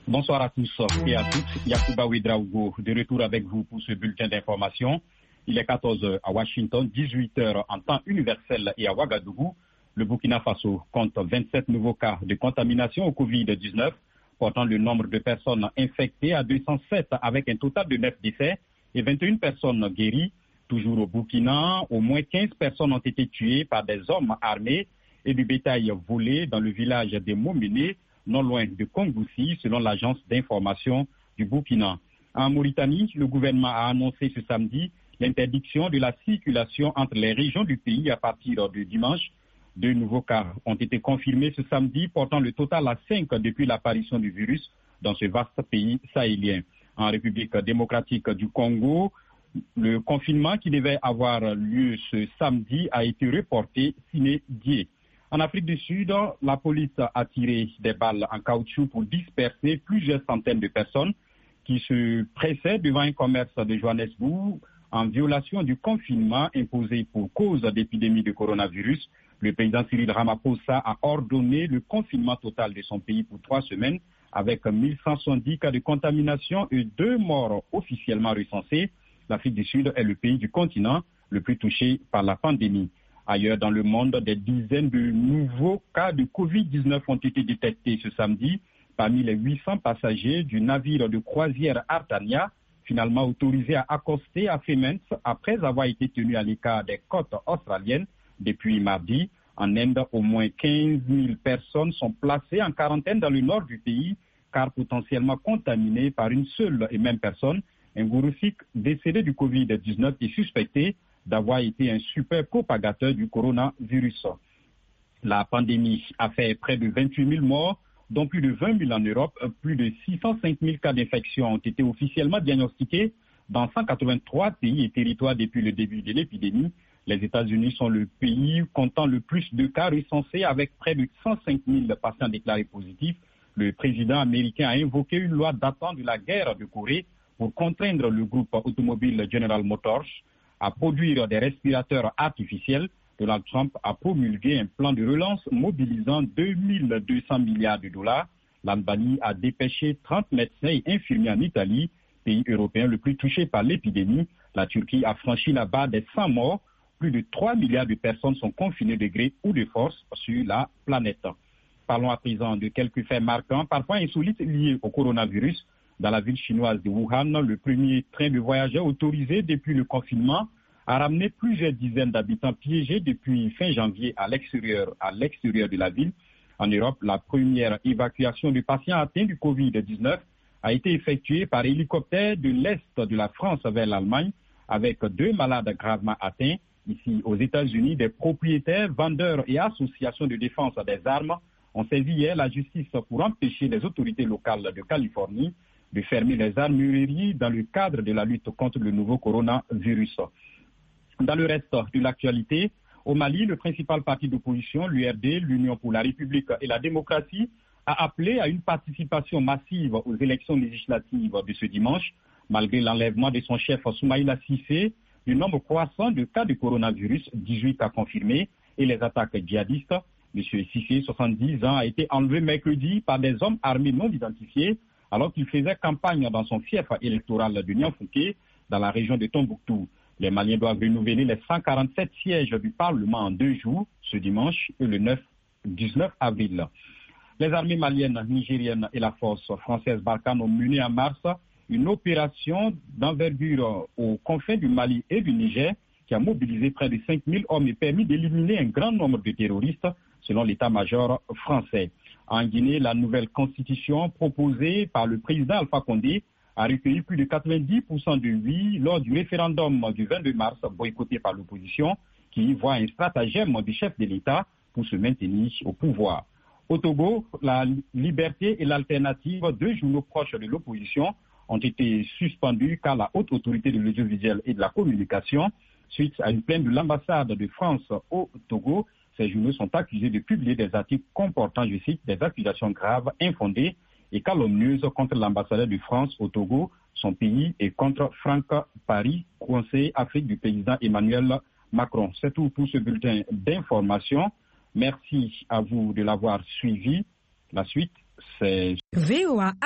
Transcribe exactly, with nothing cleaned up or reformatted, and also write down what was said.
Bonsoir à tous et à toutes. Yacouba Ouedraogo de retour avec vous pour ce bulletin d'information. Il est quatorze heures à Washington, dix-huit heures en temps universel et à Ouagadougou. Le Burkina Faso compte vingt-sept nouveaux cas de contamination au covid dix-neuf, portant le nombre de personnes infectées à deux cent sept avec un total de neuf décès et vingt et une personnes guéries. Toujours au Burkina, au moins quinze personnes ont été tuées par des hommes armés et du bétail volé dans le village des Momene, non loin de Kongoussi, selon l'agence d'information du Burkina. En Mauritanie, le gouvernement a annoncé ce samedi l'interdiction de la circulation entre les régions du pays à partir de dimanche. Deux nouveaux cas ont été confirmés ce samedi, portant le total à cinq depuis l'apparition du virus dans ce vaste pays sahélien. En République démocratique du Congo, le confinement qui devait avoir lieu ce samedi a été reporté sine die. En Afrique du Sud, la police a tiré des balles en caoutchouc pour disperser plusieurs centaines de personnes qui se pressaient devant un commerce de Johannesburg en violation du confinement imposé pour cause d'épidémie de coronavirus. Le président Cyril Ramaphosa a ordonné le confinement total de son pays pour trois semaines avec mille cent soixante-dix cas de contamination et deux morts officiellement recensés. L'Afrique du Sud est le pays du continent le plus touché par la pandémie. Ailleurs dans le monde, des dizaines de nouveaux cas de covid dix-neuf ont été détectés ce samedi parmi les huit cents passagers du navire de croisière Artania, finalement autorisé à accoster à Femens après avoir été tenu à l'écart des côtes australiennes depuis mardi. En Inde, au moins quinze mille personnes sont placées en quarantaine dans le nord du pays, car potentiellement contaminées par une seule et même personne. Un gourou sikh décédé du covid dix-neuf est suspecté d'avoir été un super propagateur du coronavirus. La pandémie a fait près de vingt-huit mille morts, dont plus de vingt mille en Europe. Plus de six cent cinq mille cas d'infection ont été officiellement diagnostiqués dans cent quatre-vingt-trois pays et territoires depuis le début de l'épidémie. Les États-Unis sont le pays comptant le plus de cas recensés avec près de cent cinq mille patients déclarés positifs. Le président américain a invoqué une loi datant de la guerre de Corée pour contraindre le groupe automobile General Motors à produire des respirateurs artificiels. Donald Trump a promulgué un plan de relance mobilisant deux mille deux cents milliards de dollars. L'Albanie a dépêché trente médecins et infirmiers en Italie, pays européen le plus touché par l'épidémie. La Turquie a franchi la barre des cent morts. Plus de trois milliards de personnes sont confinées de gré ou de force sur la planète. Parlons à présent de quelques faits marquants, parfois insolites, liés au coronavirus. Dans la ville chinoise de Wuhan, le premier train de voyageurs autorisé depuis le confinement a ramené plusieurs dizaines d'habitants piégés depuis fin janvier à l'extérieur, à l'extérieur de la ville. En Europe, la première évacuation de patients atteints du covid dix-neuf a été effectuée par hélicoptère de l'Est de la France vers l'Allemagne, avec deux malades gravement atteints. Ici, aux États-Unis, des propriétaires, vendeurs et associations de défense des armes ont saisi hier la justice pour empêcher les autorités locales de Californie de fermer les armureries dans le cadre de la lutte contre le nouveau coronavirus. Dans le reste de l'actualité, au Mali, le principal parti d'opposition, l'U R D, l'Union pour la République et la démocratie, a appelé à une participation massive aux élections législatives de ce dimanche, malgré l'enlèvement de son chef Soumaïla Cissé, du nombre croissant de cas de coronavirus, dix-huit cas confirmés, et les attaques djihadistes. M. Cissé, soixante-dix ans, a été enlevé mercredi par des hommes armés non identifiés, alors qu'il faisait campagne dans son fief électoral de Nianfouké, dans la région de Tombouctou. Les Maliens doivent renouveler les cent quarante-sept sièges du Parlement en deux jours, ce dimanche et le neuf, dix-neuf avril. Les armées maliennes, nigériennes et la force française Barkhane ont mené en mars une opération d'envergure aux confins du Mali et du Niger qui a mobilisé près de cinq mille hommes et permis d'éliminer un grand nombre de terroristes, selon l'état-major français. En Guinée, la nouvelle constitution proposée par le président Alpha Condé a recueilli plus de quatre-vingt-dix pour cent de oui lors du référendum du vingt-deux mars boycotté par l'opposition, qui voit un stratagème du chef de l'État pour se maintenir au pouvoir. Au Togo, la Liberté et l'Alternative, deux journaux proches de l'opposition, ont été suspendus car la haute autorité de l'audiovisuel et de la communication, suite à une plainte de l'ambassade de France au Togo, ces journaux sont accusés de publier des articles comportant, je cite, des accusations graves, infondées et calomnieuses contre l'ambassadeur de France au Togo, son pays, et contre Franck Paris, conseiller Afrique du président Emmanuel Macron. C'est tout pour ce bulletin d'information. Merci à vous de l'avoir suivi. La suite, c'est... V O A